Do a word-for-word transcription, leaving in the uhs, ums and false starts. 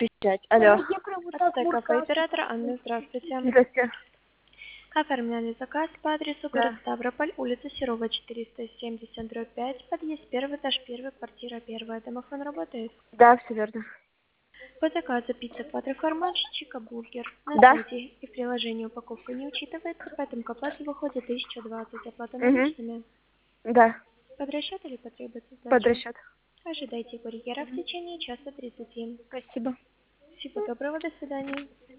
пищать. Алло. Отстой кафе оператора Анна, здравствуйте. Здрасте. Оформляли заказ по адресу город Да. Ставрополь, улица Серова, четыреста семьдесят, дробь пять, подъезд первый, этаж первый, квартира первая. Домофон работает. Да, все верно. По заказу пицца квадро формат, чика бургер. На Да. сайте и в приложении упаковка не учитывается, поэтому к оплате выходит тысяча двадцать. Оплата Угу. наличными. Да. Под расчет или потребуется Под сдача? расчет. Ожидайте курьера в течение часа тридцати. Спасибо. Всего доброго, до свидания.